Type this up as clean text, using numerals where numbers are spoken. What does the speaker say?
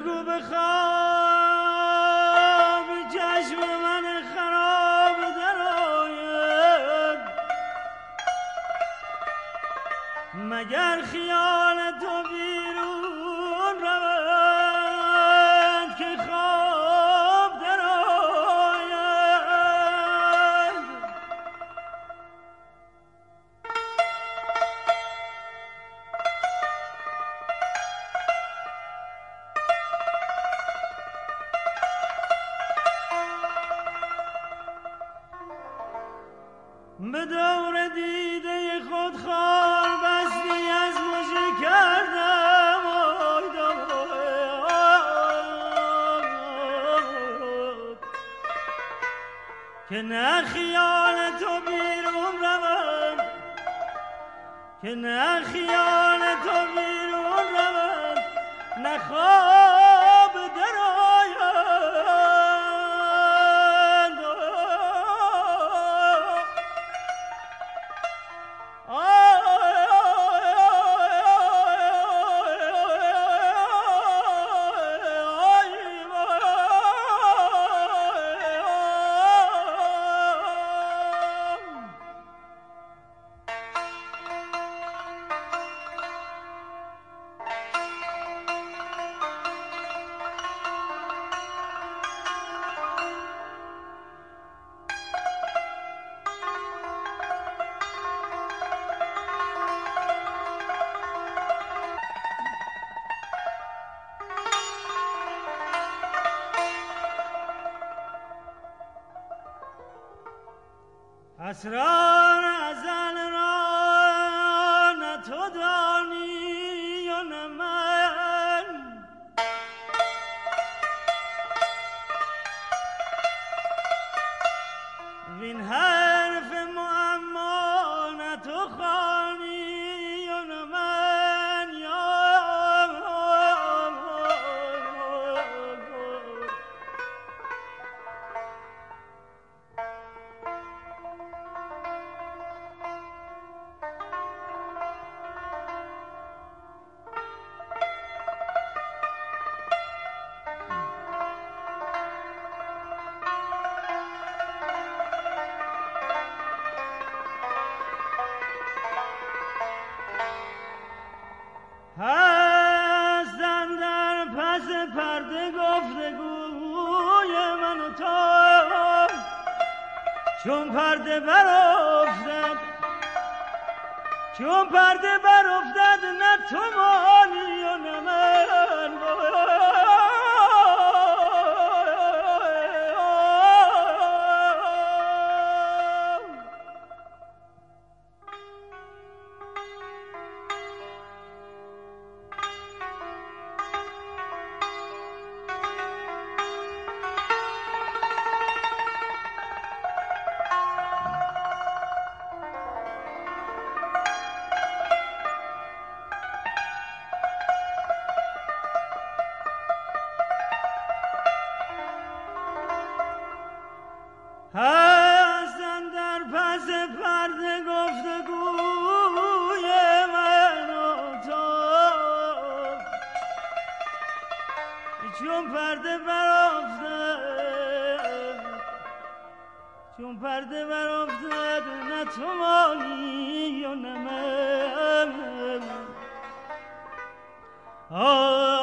بگو به خواب چشم من خراب درآید، مگر خیال تو بیرون رود که خواب درآید. به دور دیده خود خال بستی از مژه کردم، که نه خیال تو بیرون رود، که نه خیال تو بیرون رود، نه خواب درآید. اسرار ازل را نه تو دانی و نه من، وین حرف معما نه تو خوانی و نه من. هستن در پس پرده گفتگوی من و تو، چون پرده برافتد، چون پرده برافتد، نه تو مانی و نه من. هستن در پس پرده گفتگوی من و تو، چون پرده برافتد، چون پرده برافتد، نه تو مانی و نه من.